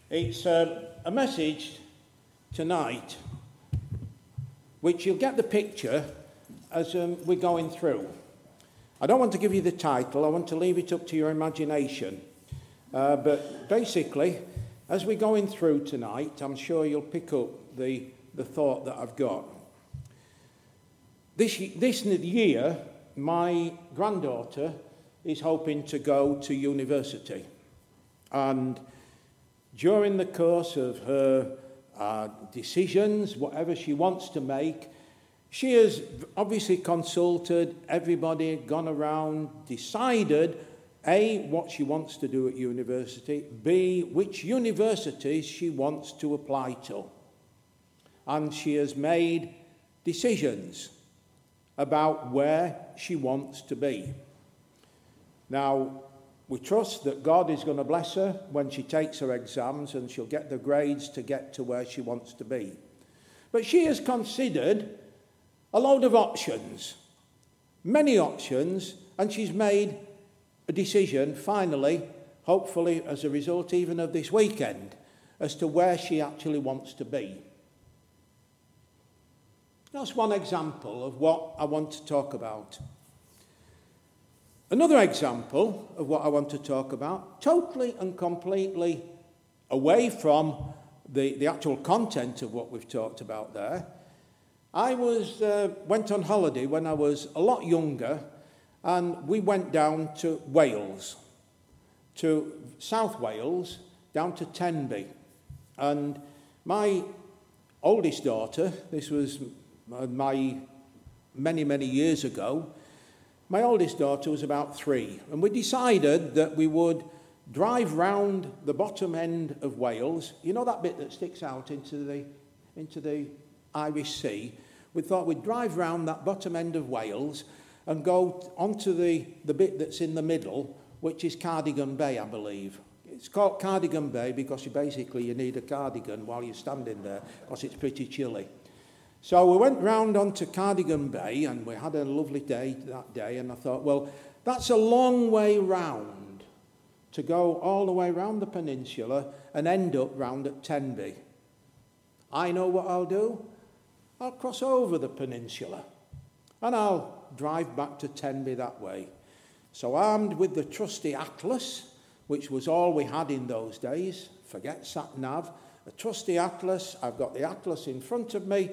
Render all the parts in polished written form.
It's a message tonight, which you'll get the picture as we're going through. I don't want to give you the title, I want to leave it up to your imagination. But basically, as we're going through tonight, I'm sure you'll pick up the thought that I've got. This year, my granddaughter is hoping to go to university. And during the course of her decisions, whatever she wants to make, she has obviously consulted everybody, gone around, decided, A, what she wants to do at university, B, which universities she wants to apply to. And she has made decisions about where she wants to be. Now, we trust that God is going to bless her when she takes her exams and she'll get the grades to get to where she wants to be. But she has considered a load of options, many options, and she's made a decision, finally, hopefully as a result even of this weekend, as to where she actually wants to be. That's one example of what I want to talk about. Another example of what I want to talk about, totally and completely away from the actual content of what we've talked about there. I went on holiday when I was a lot younger, and we went down to Wales, to South Wales, down to Tenby. And my oldest daughter, this was many, many years ago, my oldest daughter was about 3, and we decided that we would drive round the bottom end of Wales. You know that bit that sticks out into the Irish Sea? We thought we'd drive round that bottom end of Wales and go onto the bit that's in the middle, which is Cardigan Bay, I believe. It's called Cardigan Bay because you need a cardigan while you're standing there because it's pretty chilly. So we went round onto Cardigan Bay and we had a lovely day that day, and I thought, well, that's a long way round to go all the way round the peninsula and end up round at Tenby. I know what I'll do. I'll cross over the peninsula and I'll drive back to Tenby that way. So armed with the trusty atlas, which was all we had in those days, forget sat-nav, a trusty atlas, I've got the atlas in front of me,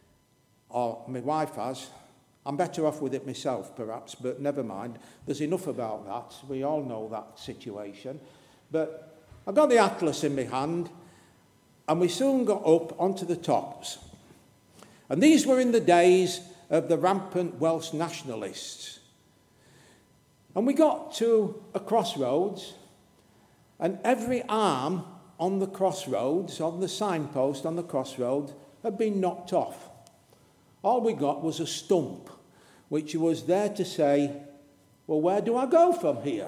or my wife has. I'm better off with it myself, perhaps, but never mind. There's enough about that. We all know that situation. But I got the atlas in my hand, and we soon got up onto the tops. And these were in the days of the rampant Welsh nationalists. And we got to a crossroads, and every arm on the crossroads, on the signpost on the crossroads, had been knocked off. All we got was a stump, which was there to say, well, where do I go from here?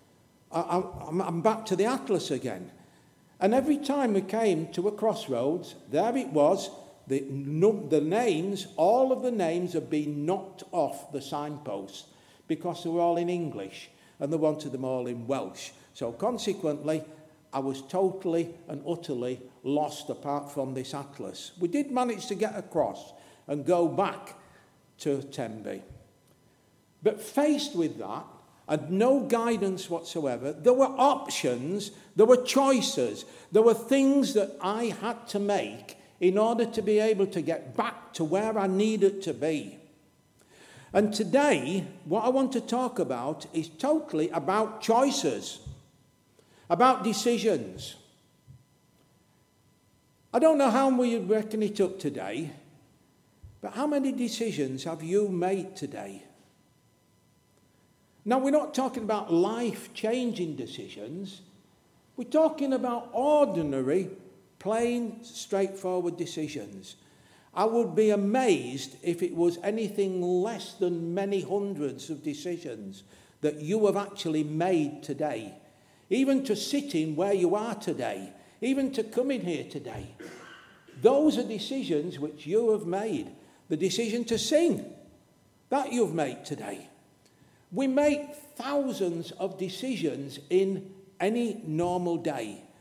I'm back to the atlas again. And every time we came to a crossroads, there it was, the names, all of the names had been knocked off the signposts because they were all in English and they wanted them all in Welsh. So consequently, I was totally and utterly lost apart from this atlas. We did manage to get across and go back to Tenby. But faced with that, and no guidance whatsoever, there were options, there were choices, there were things that I had to make in order to be able to get back to where I needed to be. And today, what I want to talk about is totally about choices, about decisions. I don't know how we reckon it up today, but how many decisions have you made today? Now, we're not talking about life-changing decisions. We're talking about ordinary, plain, straightforward decisions. I would be amazed if it was anything less than many hundreds of decisions that you have actually made today. Even to sitting where you are today, even to coming here today. Those are decisions which you have made. The decision to sing, that you've made today. We make thousands of decisions in any normal day.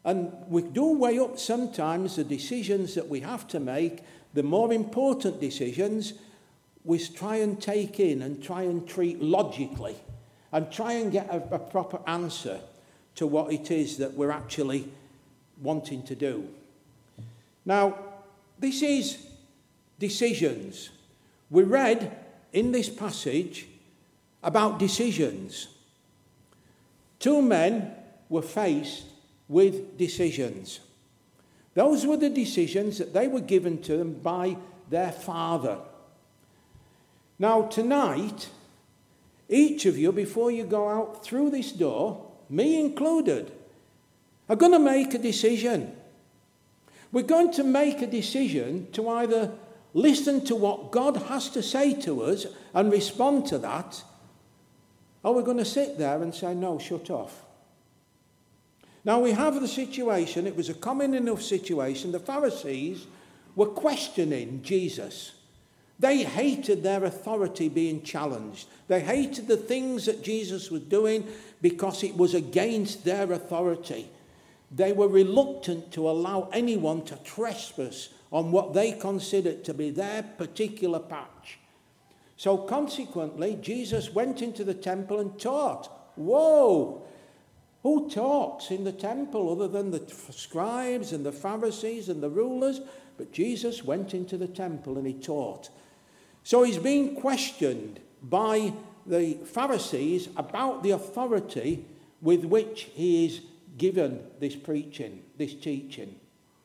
And we do weigh up sometimes the decisions that we have to make, the more important decisions, we try and take in and try and treat logically and try and get a proper answer to what it is that we're actually wanting to do. Now, this is decisions. We read in this passage about decisions. Two men were faced with decisions. Those were the decisions that they were given to them by their father. Now, tonight, each of you, before you go out through this door, me included, are going to make a decision. We're going to make a decision to either listen to what God has to say to us and respond to that, or we're going to sit there and say, no, shut off. Now, we have the situation, it was a common enough situation, the Pharisees were questioning Jesus. They hated their authority being challenged. They hated the things that Jesus was doing because it was against their authority. They were reluctant to allow anyone to trespass on what they considered to be their particular patch. So consequently, Jesus went into the temple and taught. Whoa! Who talks in the temple other than the scribes and the Pharisees and the rulers? But Jesus went into the temple and he taught. So he's being questioned by the Pharisees about the authority with which he is given this preaching, this teaching.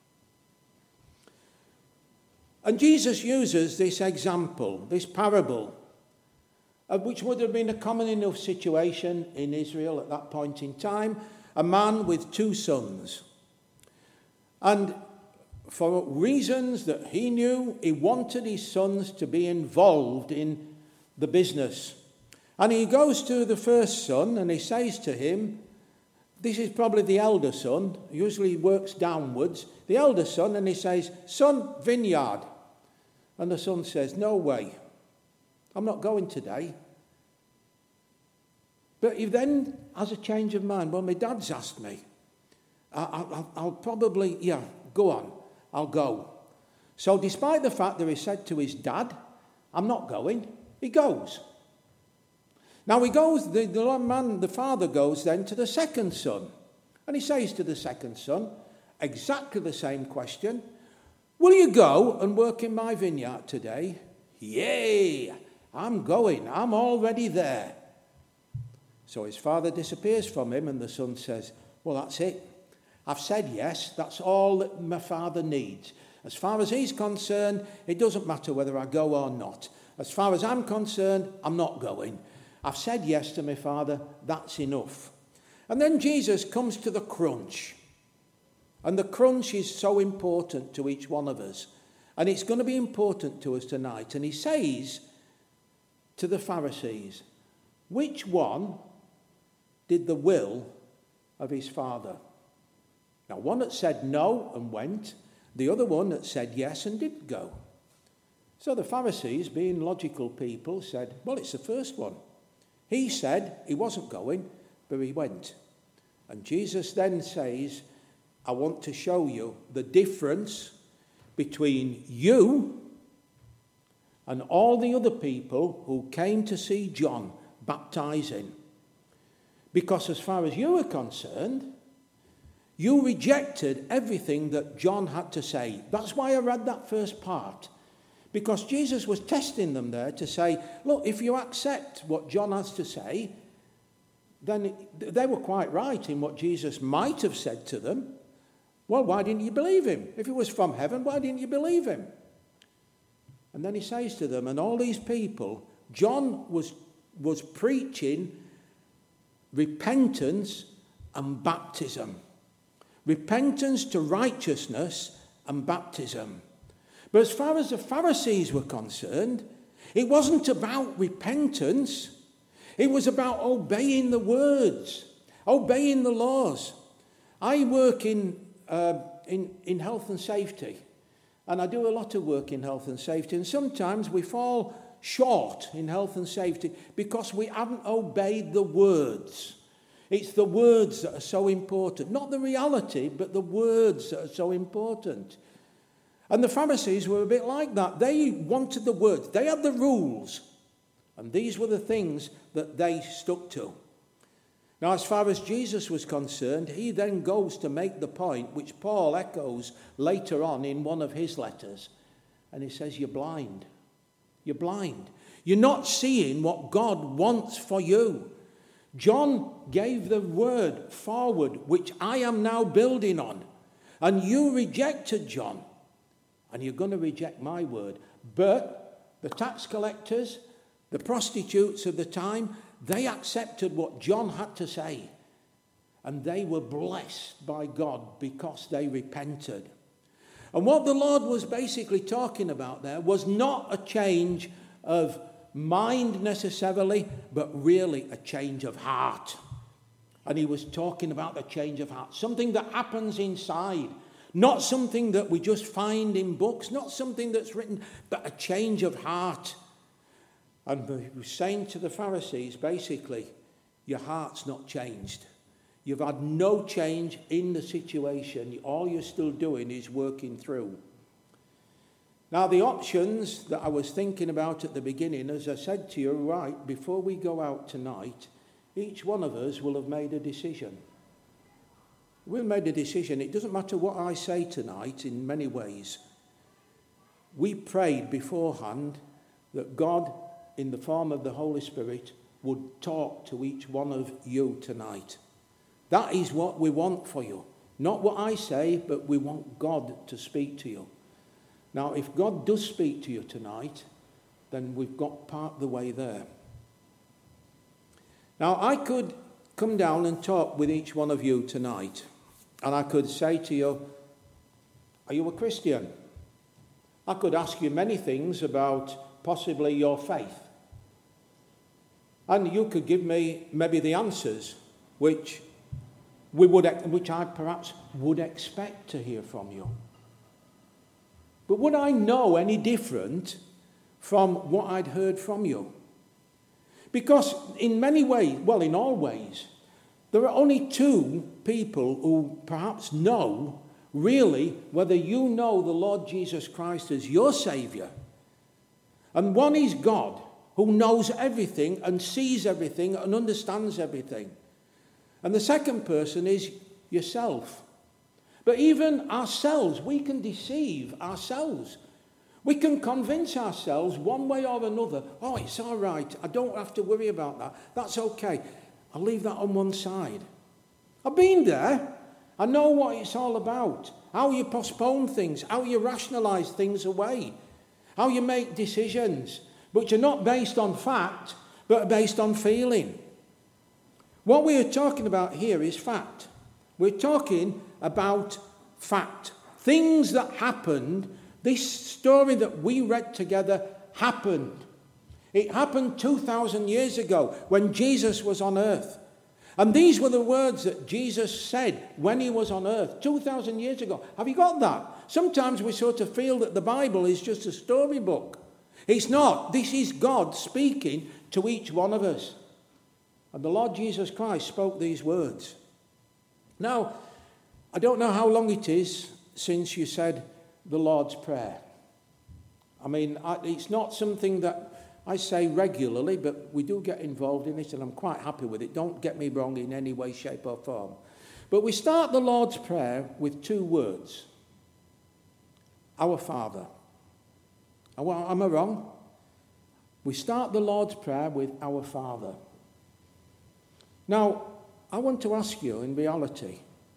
And Jesus uses this example, this parable, which would have been a common enough situation in Israel at that point in time, a man with two sons. And for reasons that he knew, he wanted his sons to be involved in the business. And he goes to the first son and he says to him, this is probably the elder son, usually works downwards, the elder son, and he says, son, vineyard. And the son says, no way, I'm not going today. But he then has a change of mind. Well, my dad's asked me. I'll probably, go on, I'll go. So despite the fact that he said to his dad, I'm not going, he goes. Now he goes, the father goes then to the second son. And he says to the second son, exactly the same question. Will you go and work in my vineyard today? Yay, I'm going, I'm already there. So his father disappears from him and the son says, well, that's it. I've said yes, that's all that my father needs. As far as he's concerned, it doesn't matter whether I go or not. As far as I'm concerned, I'm not going. I've said yes to my father, that's enough. And then Jesus comes to the crunch. And the crunch is so important to each one of us. And it's going to be important to us tonight. And he says to the Pharisees, which one did the will of his father? Now, one that said no and went, the other one that said yes and didn't go. So the Pharisees, being logical people, said, well, it's the first one. He said he wasn't going, but he went. And Jesus then says, I want to show you the difference between you and all the other people who came to see John baptizing. Because as far as you are concerned, you rejected everything that John had to say. That's why I read that first part. Because Jesus was testing them there to say, look, if you accept what John has to say, then they were quite right in what Jesus might have said to them. Well, why didn't you believe him? If he was from heaven, why didn't you believe him? And then he says to them, and all these people, John was preaching repentance and baptism. Repentance to righteousness and baptism. But as far as the Pharisees were concerned, it wasn't about repentance. It was about obeying the words, obeying the laws. I work in health and safety, and I do a lot of work in health and safety, and sometimes we fall short in health and safety because we haven't obeyed the words. It's the words that are so important. Not the reality, but the words that are so important. And the Pharisees were a bit like that. They wanted the words. They had the rules. And these were the things that they stuck to. Now, as far as Jesus was concerned, he then goes to make the point, which Paul echoes later on in one of his letters. And he says, you're blind. You're blind. You're not seeing what God wants for you. John gave the word forward, which I am now building on. And you rejected John. And you're going to reject my word. But the tax collectors, the prostitutes of the time, they accepted what John had to say. And they were blessed by God because they repented. And what the Lord was basically talking about there was not a change of mind necessarily, but really a change of heart. And he was talking about the change of heart. Something that happens inside. Not something that we just find in books. Not something that's written, but a change of heart. And he was saying to the Pharisees, basically, your heart's not changed. You've had no change in the situation. All you're still doing is working through. Now, the options that I was thinking about at the beginning, as I said to you, right, before we go out tonight, each one of us will have made a decision. We'll made a decision. It doesn't matter what I say tonight in many ways. We prayed beforehand that God, in the form of the Holy Spirit, would talk to each one of you tonight. That is what we want for you. Not what I say, but we want God to speak to you. Now, if God does speak to you tonight, then we've got part of the way there. Now, I could come down and talk with each one of you tonight, and I could say to you, are you a Christian? I could ask you many things about possibly your faith. And you could give me maybe the answers which I perhaps would expect to hear from you. But would I know any different from what I'd heard from you? Because in many ways, well, in all ways, there are only two people who perhaps know really whether you know the Lord Jesus Christ as your Saviour. And one is God, who knows everything and sees everything and understands everything. And the second person is yourself. But even ourselves, we can deceive ourselves. We can convince ourselves one way or another, oh, it's all right, I don't have to worry about that. That's okay. I'll leave that on one side. I've been there. I know what it's all about. How you postpone things, how you rationalise things away, how you make decisions, which are not based on fact, but are based on feeling. What we are talking about here is fact. We're talking about fact. Things that happened. This story that we read together happened. It happened 2,000 years ago when Jesus was on earth. And these were the words that Jesus said when he was on earth 2,000 years ago. Have you got that? Sometimes we sort of feel that the Bible is just a storybook. It's not. This is God speaking to each one of us. And the Lord Jesus Christ spoke these words. Now, I don't know how long it is since you said the Lord's Prayer. I mean, it's not something that I say regularly, but we do get involved in it, and I'm quite happy with it. Don't get me wrong in any way, shape, or form. But we start the Lord's Prayer with two words. Our Father. Am I wrong? We start the Lord's Prayer with Our Father. Now, I want to ask you in reality,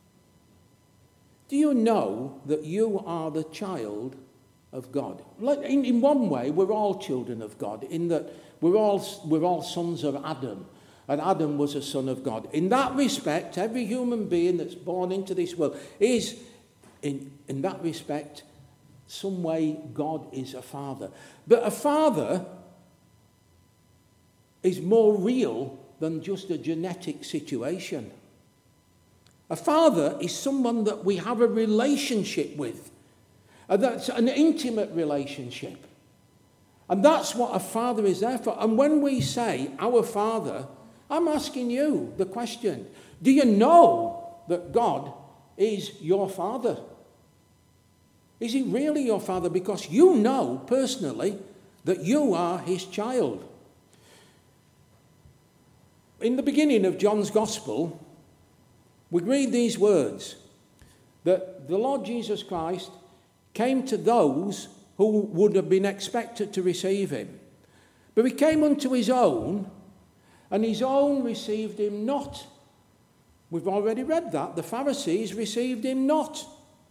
do you know that you are the child of God? In one way, we're all children of God, in that we're all sons of Adam, and Adam was a son of God. In that respect, every human being that's born into this world is, in that respect, some way God is a father. But a father is more real than just a genetic situation. A father is someone that we have a relationship with. And that's an intimate relationship. And that's what a father is there for. And when we say our Father, I'm asking you the question. Do you know that God is your Father? Is he really your Father? Because you know personally that you are his child. In the beginning of John's Gospel, we read these words, that the Lord Jesus Christ came to those who would have been expected to receive him. But he came unto his own, and his own received him not. We've already read that. The Pharisees received him not.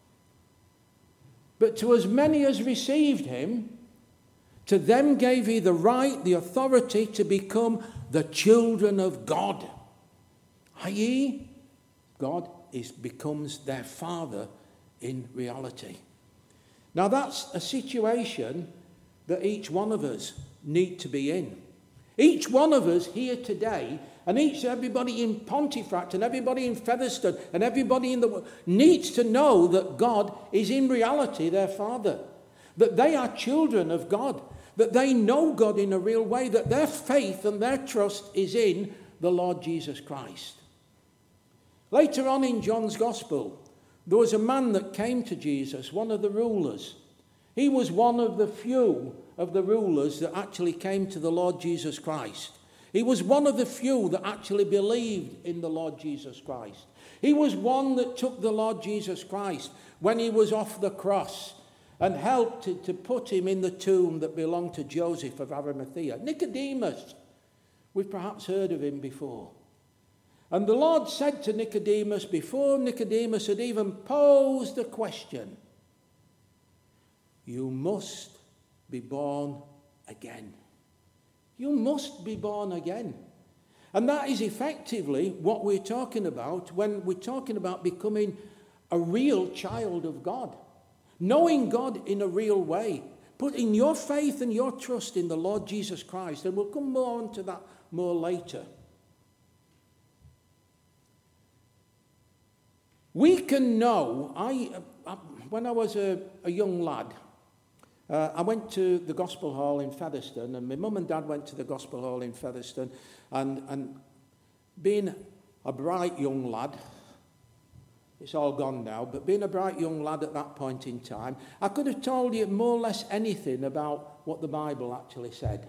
But to as many as received him, to them gave he the right, the authority to become the children of God. I.e., God becomes their Father in reality. Now that's a situation that each one of us need to be in. Each one of us here today, and everybody in Pontefract and everybody in Featherstone and everybody in the world needs to know that God is in reality their Father, that they are children of God, that they know God in a real way, that their faith and their trust is in the Lord Jesus Christ. Later on in John's Gospel, there was a man that came to Jesus, one of the rulers. He was one of the few of the rulers that actually came to the Lord Jesus Christ. He was one of the few that actually believed in the Lord Jesus Christ. He was one that took the Lord Jesus Christ when he was off the cross and helped to put him in the tomb that belonged to Joseph of Arimathea. Nicodemus, we've perhaps heard of him before. And the Lord said to Nicodemus, before Nicodemus had even posed the question, you must be born again. You must be born again. And that is effectively what we're talking about when we're talking about becoming a real child of God. Knowing God in a real way. Putting your faith and your trust in the Lord Jesus Christ. And we'll come more on to that more later. We can know, when I was a young lad, I went to the Gospel Hall in Featherstone, and my mum and dad went to the Gospel Hall in Featherstone, and being a bright young lad, it's all gone now, but being a bright young lad at that point in time, I could have told you more or less anything about what the Bible actually said.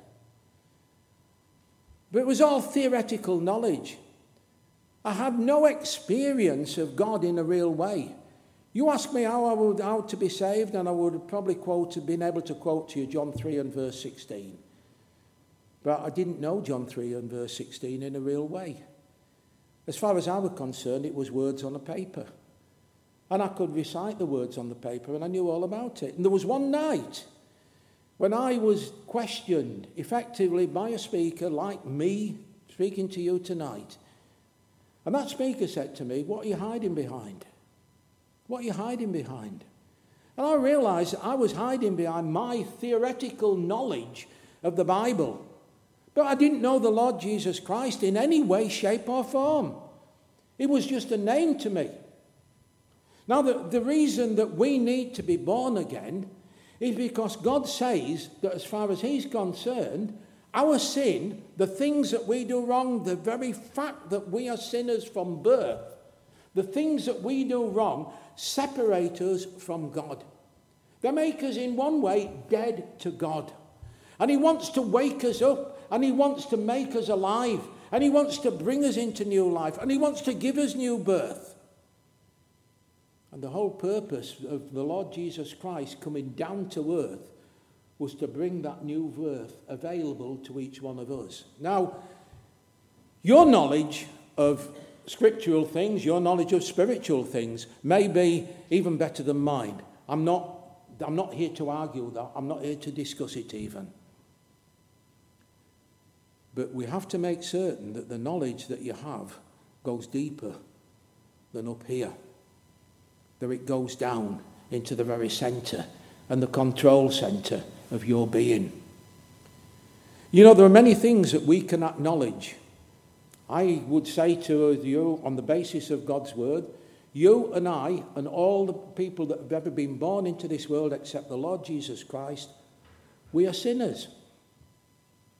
But it was all theoretical knowledge. I had no experience of God in a real way. You ask me how to be saved, and I would have probably been able to quote to you John 3 and verse 16. But I didn't know John 3 and verse 16 in a real way. As far as I was concerned, it was words on a paper. And I could recite the words on the paper, and I knew all about it. And there was one night when I was questioned effectively by a speaker like me speaking to you tonight. And that speaker said to me, what are you hiding behind? What are you hiding behind? And I realized that I was hiding behind my theoretical knowledge of the Bible. But I didn't know the Lord Jesus Christ in any way, shape or form. It was just a name to me. Now, the reason that we need to be born again is because God says that as far as he's concerned, our sin, the things that we do wrong, the very fact that we are sinners from birth, the things that we do wrong separate us from God. They make us in one way dead to God. And he wants to wake us up, and he wants to make us alive, and he wants to bring us into new life, and he wants to give us new birth. And the whole purpose of the Lord Jesus Christ coming down to earth was to bring that new birth available to each one of us. Now, your knowledge of scriptural things, your knowledge of spiritual things may be even better than mine. I'm not here to argue that. I'm not here to discuss it even. But we have to make certain that the knowledge that you have goes deeper than up here. That it goes down into the very centre and the control centre of your being. You know, there are many things that we can acknowledge. I would say to you, on the basis of God's word, you and I and all the people that have ever been born into this world except the Lord Jesus Christ, we are sinners.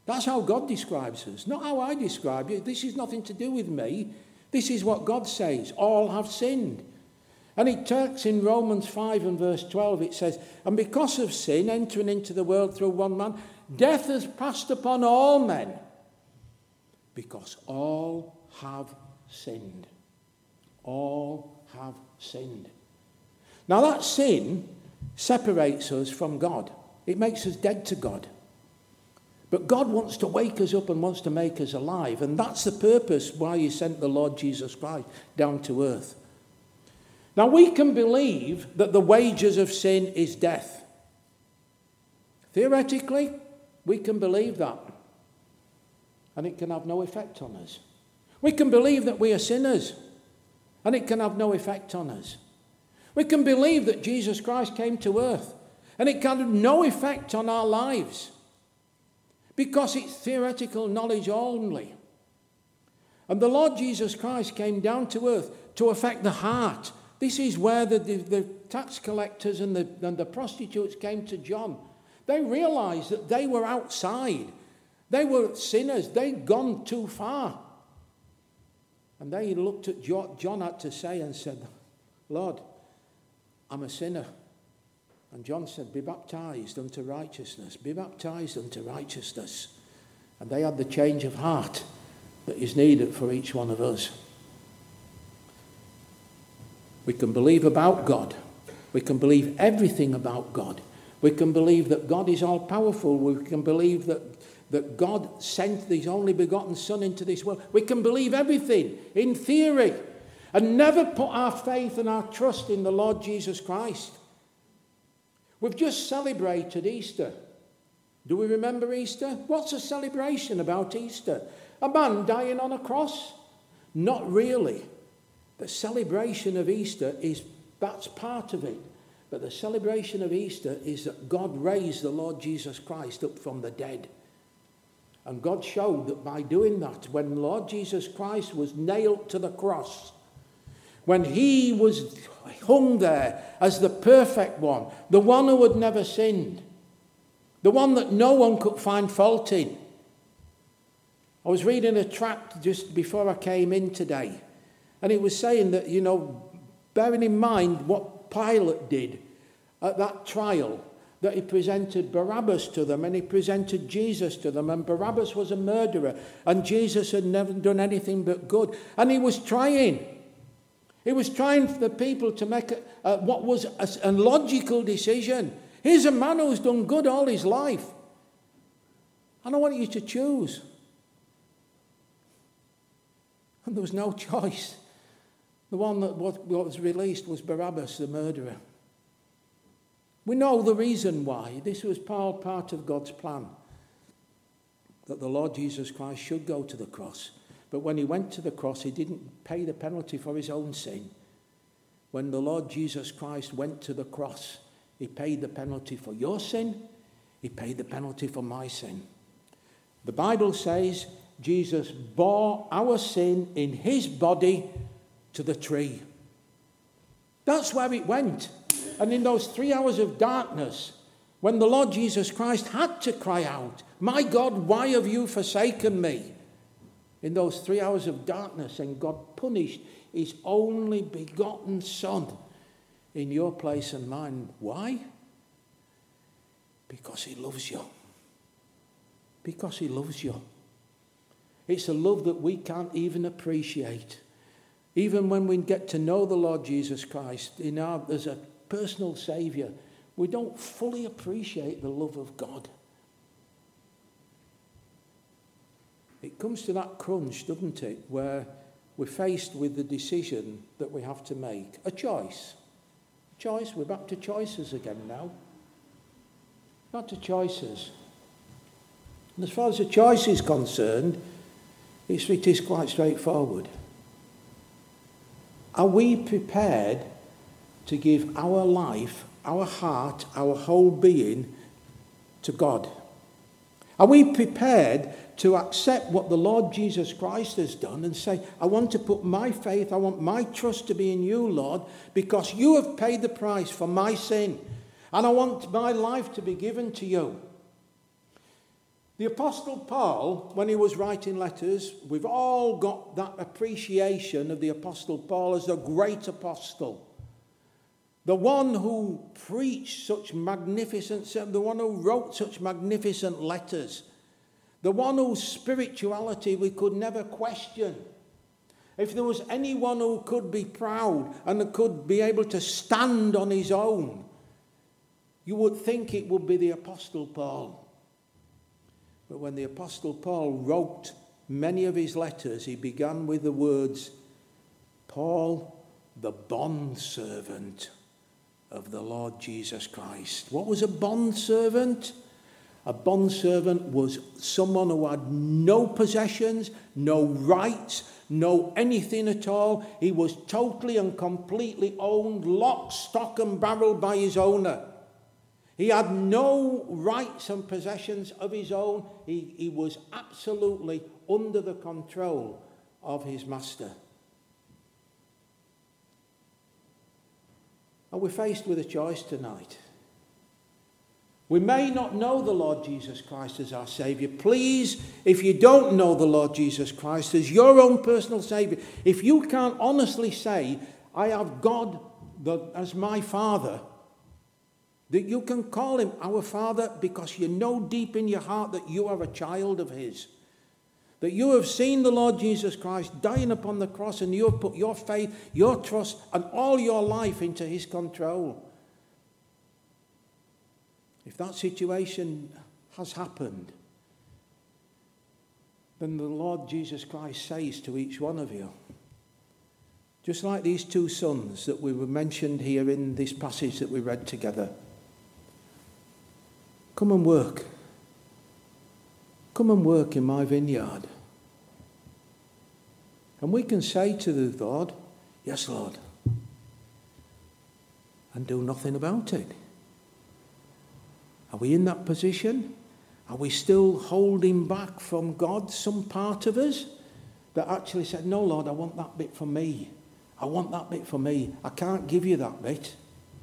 That's how God describes us, not how I describe you. This is nothing to do with me. This is what God says. All have sinned. And it talks in Romans 5 and verse 12, it says, and because of sin entering into the world through one man, death has passed upon all men, because all have sinned. All have sinned. Now that sin separates us from God. It makes us dead to God. But God wants to wake us up and wants to make us alive. And that's the purpose why he sent the Lord Jesus Christ down to earth. Now we can believe that the wages of sin is death. Theoretically, we can believe that. And it can have no effect on us. We can believe that we are sinners. And it can have no effect on us. We can believe that Jesus Christ came to earth. And it can have no effect on our lives. Because it's theoretical knowledge only. And the Lord Jesus Christ came down to earth to affect the heart. This is where the tax collectors and the prostitutes came to John. They realized that they were outside. They were sinners. They'd gone too far. And they looked at John had to say and said, Lord, I'm a sinner. And John said, be baptized unto righteousness. Be baptized unto righteousness. And they had the change of heart that is needed for each one of us. We can believe about God. We can believe everything about God. We can believe that God is all-powerful. We can believe that God sent his only begotten Son into this world. We can believe everything in theory and never put our faith and our trust in the Lord Jesus Christ. We've just celebrated Easter. Do we remember Easter? What's a celebration about Easter? A man dying on a cross? Not really. The celebration of Easter that's part of it. But the celebration of Easter is that God raised the Lord Jesus Christ up from the dead. And God showed that by doing that, when Lord Jesus Christ was nailed to the cross, when he was hung there as the perfect one, the one who had never sinned, the one that no one could find fault in. I was reading a tract just before I came in today, and it was saying that, bearing in mind what Pilate did at that trial, that he presented Barabbas to them and he presented Jesus to them, and Barabbas was a murderer and Jesus had never done anything but good, and he was trying for the people to make what was a logical decision. Here's a man who's done good all his life, and I want you to choose. And there was no choice. The one that was released was Barabbas, the murderer. We know the reason why. This was part of God's plan, that the Lord Jesus Christ should go to the cross. But when he went to the cross, he didn't pay the penalty for his own sin. When the Lord Jesus Christ went to the cross, he paid the penalty for your sin. He paid the penalty for my sin. The Bible says Jesus bore our sin in his body to the tree. That's where it went. And in those 3 hours of darkness, when the Lord Jesus Christ had to cry out, my God, why have you forsaken me? In those 3 hours of darkness, and God punished his only begotten Son in your place and mine. Why? Because he loves you. Because he loves you. It's a love that we can't even appreciate. Even when we get to know the Lord Jesus Christ as a personal Saviour, we don't fully appreciate the love of God. It comes to that crunch, doesn't it, where we're faced with the decision that we have to make. A choice. We're back to choices again now. Back to choices. And as far as the choice is concerned, it is quite straightforward. Are we prepared to give our life, our heart, our whole being to God? Are we prepared to accept what the Lord Jesus Christ has done and say, I want to put my faith, I want my trust to be in you, Lord, because you have paid the price for my sin, and I want my life to be given to you? The Apostle Paul, when he was writing letters, we've all got that appreciation of the Apostle Paul as the great apostle. The one who preached such magnificent, the one who wrote such magnificent letters. The one whose spirituality we could never question. If there was anyone who could be proud and could be able to stand on his own, you would think it would be the Apostle Paul. But when the Apostle Paul wrote many of his letters, he began with the words, Paul, the bondservant of the Lord Jesus Christ. What was a bondservant? A bondservant was someone who had no possessions, no rights, no anything at all. He was totally and completely owned, lock, stock and barrel by his owner. He had no rights and possessions of his own. He was absolutely under the control of his master. And we're faced with a choice tonight. We may not know the Lord Jesus Christ as our Saviour. Please, if you don't know the Lord Jesus Christ as your own personal Saviour, if you can't honestly say, I have God as my Father, that you can call him our Father because you know deep in your heart that you are a child of his. That you have seen the Lord Jesus Christ dying upon the cross and you have put your faith, your trust and all your life into his control. If that situation has happened, then the Lord Jesus Christ says to each one of you, just like these two sons that we were mentioned here in this passage that we read together, come and work. Come and work in my vineyard. And we can say to the Lord, yes, Lord, and do nothing about it. Are we in that position? Are we still holding back from God some part of us that actually said, no, Lord, I want that bit for me. I want that bit for me. I can't give you that bit.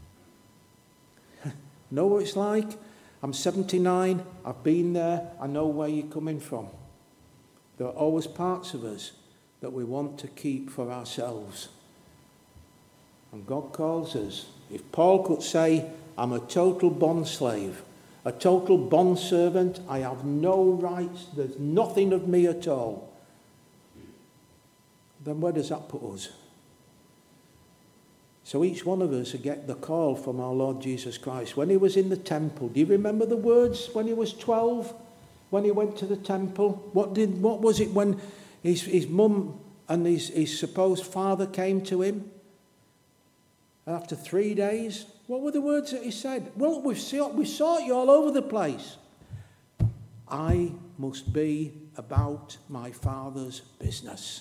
Know what it's like? I'm 79, I've been there, I know where you're coming from. There are always parts of us that we want to keep for ourselves. And God calls us. If Paul could say, I'm a total bondslave, a total bondservant, I have no rights, there's nothing of me at all, then where does that put us? So each one of us get the call from our Lord Jesus Christ. When he was in the temple, do you remember the words when he was 12? When he went to the temple? What was it when his mum and his supposed father came to him? And after 3 days, what were the words that he said? Well, we sought you all over the place. I must be about my Father's business.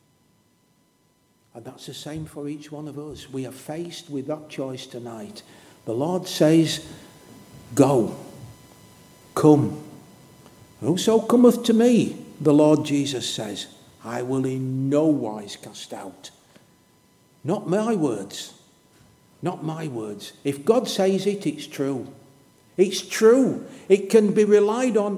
And that's the same for each one of us. We are faced with that choice tonight. The Lord says, go, come. Whoso cometh to me, the Lord Jesus says, I will in no wise cast out. Not my words. Not my words. If God says it, it's true. It's true. It can be relied on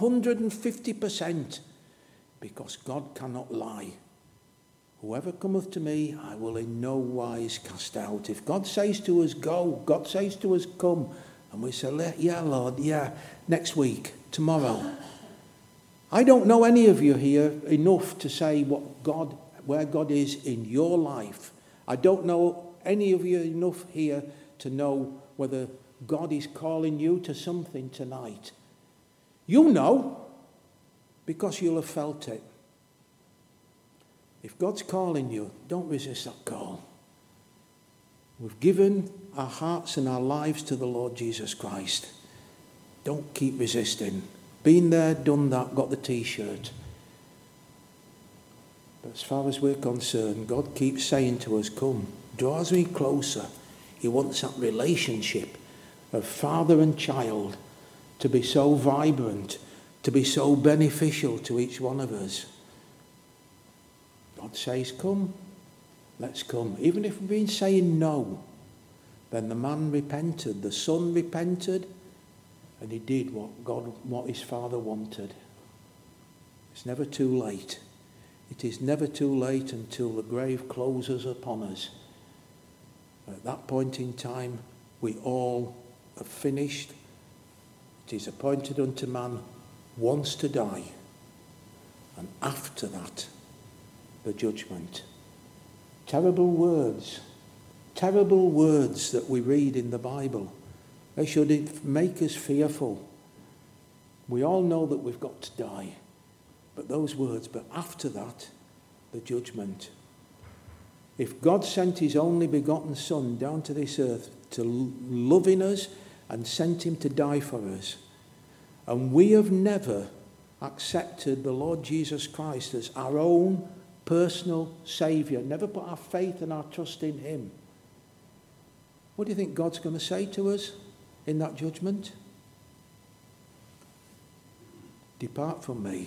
150% because God cannot lie. Whoever cometh to me, I will in no wise cast out. If God says to us, go, God says to us, come, and we say, yeah, Lord, yeah, next week, tomorrow. I don't know any of you here enough to say where God is in your life. I don't know any of you enough here to know whether God is calling you to something tonight. You know, because you'll have felt it. If God's calling you, don't resist that call. We've given our hearts and our lives to the Lord Jesus Christ. Don't keep resisting. Been there, done that, got the t-shirt. But as far as we're concerned, God keeps saying to us, come, draws me closer. He wants that relationship of father and child to be so vibrant, to be so beneficial to each one of us. God says, come, let's come. Even if we've been saying no, then the man repented, the son repented, And he did what his Father wanted. It's never too late. It is never too late until the grave closes upon us. At that point in time, we all have finished. It is appointed unto man once to die, and after that, the judgment. Terrible words that we read in the Bible. They should make us fearful. We all know that we've got to die, but those words, but after that, the judgment. If God sent his only begotten Son down to this earth to love in us and sent him to die for us, and we have never accepted the Lord Jesus Christ as our own personal Saviour, never put our faith and our trust in him, what do you think God's going to say to us in that judgment? Depart from me.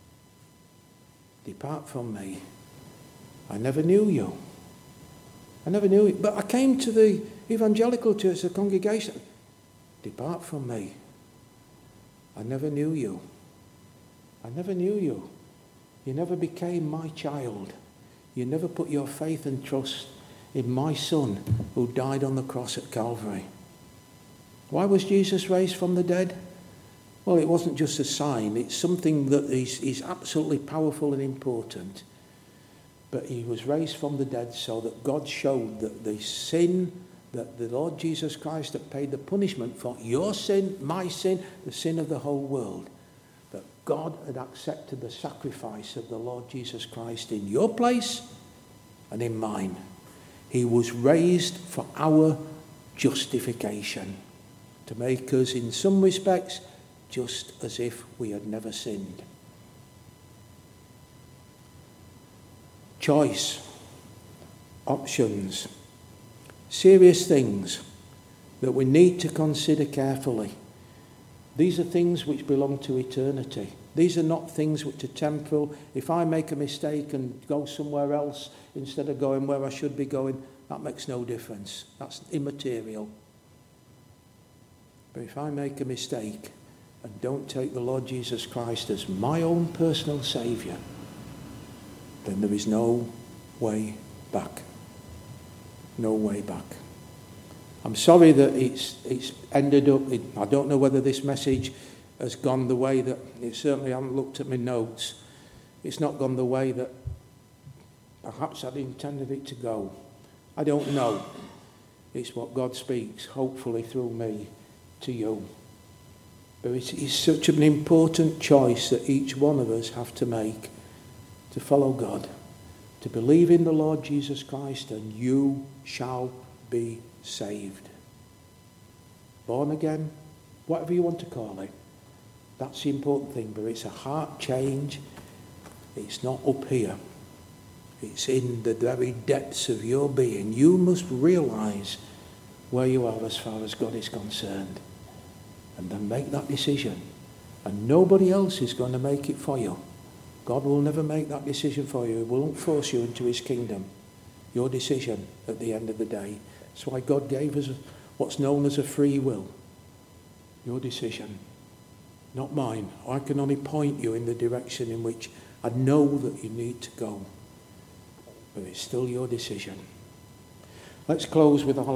Depart from me. I never knew you. I never knew you. But I came to the evangelical church, the congregation. Depart from me. I never knew you. I never knew you. You never became my child. You never put your faith and trust in my Son who died on the cross at Calvary. Why was Jesus raised from the dead? Well, it wasn't just a sign. It's something that is absolutely powerful and important. But he was raised from the dead so that God showed that the sin, that the Lord Jesus Christ had paid the punishment for your sin, my sin, the sin of the whole world. That God had accepted the sacrifice of the Lord Jesus Christ in your place and in mine. He was raised for our justification, to make us, in some respects, just as if we had never sinned. Choice, options, serious things that we need to consider carefully. These are things which belong to eternity. These are not things which are temporal. If I make a mistake and go somewhere else instead of going where I should be going, that makes no difference. That's immaterial. But if I make a mistake and don't take the Lord Jesus Christ as my own personal Saviour, then there is no way back. No way back. I'm sorry that it's ended up, I don't know whether this message has gone the way that, it certainly haven't looked at my notes. It's not gone the way that perhaps I'd intended it to go. I don't know. It's what God speaks, hopefully through me, to you. But it's such an important choice that each one of us have to make, to follow God, to believe in the Lord Jesus Christ, and you shall be saved. Born again, whatever you want to call it. That's the important thing, but it's a heart change. It's not up here. It's in the very depths of your being. You must realise where you are as far as God is concerned. And then make that decision. And nobody else is going to make it for you. God will never make that decision for you. He won't force you into his kingdom. Your decision at the end of the day. That's why God gave us what's known as a free will. Your decision. Not mine. I can only point you in the direction in which I know that you need to go. But it's still your decision. Let's close with a